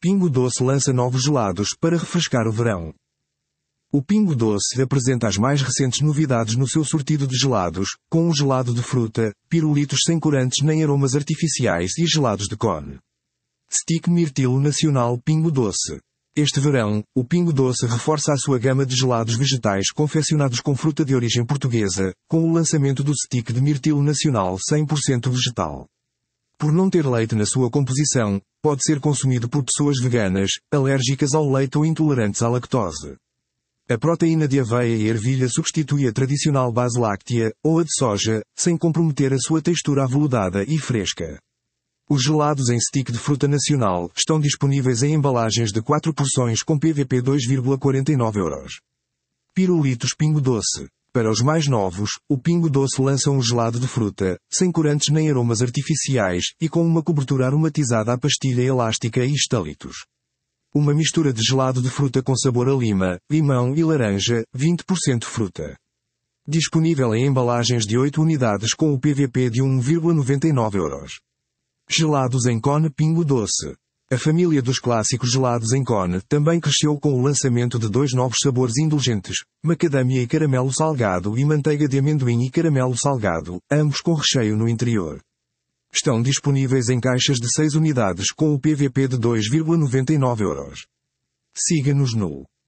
Pingo Doce lança novos gelados para refrescar o verão. O Pingo Doce apresenta as mais recentes novidades no seu sortido de gelados, com um gelado de fruta, pirulitos sem corantes nem aromas artificiais e gelados de cone. Stick Mirtilo Nacional Pingo Doce. Este verão, o Pingo Doce reforça a sua gama de gelados vegetais confeccionados com fruta de origem portuguesa, com o lançamento do Stick de Mirtilo Nacional 100% vegetal. Por não ter leite na sua composição, pode ser consumido por pessoas veganas, alérgicas ao leite ou intolerantes à lactose. A proteína de aveia e ervilha substitui a tradicional base láctea, ou a de soja, sem comprometer a sua textura aveludada e fresca. Os gelados em stick de fruta nacional estão disponíveis em embalagens de 4 porções com PVP 2,49 euros. Pirulitos Pingo Doce. Para os mais novos, o Pingo Doce lança um gelado de fruta, sem corantes nem aromas artificiais, e com uma cobertura aromatizada à pastilha elástica e estalitos. Uma mistura de gelado de fruta com sabor a lima, limão e laranja, 20% fruta. Disponível em embalagens de 8 unidades com o PVP de 1,99 euros. Gelados em cone Pingo Doce. A família dos clássicos gelados em cone também cresceu com o lançamento de 2 novos sabores indulgentes, macadâmia e caramelo salgado e manteiga de amendoim e caramelo salgado, ambos com recheio no interior. Estão disponíveis em caixas de 6 unidades com o PVP de 2,99 euros. Siga-nos no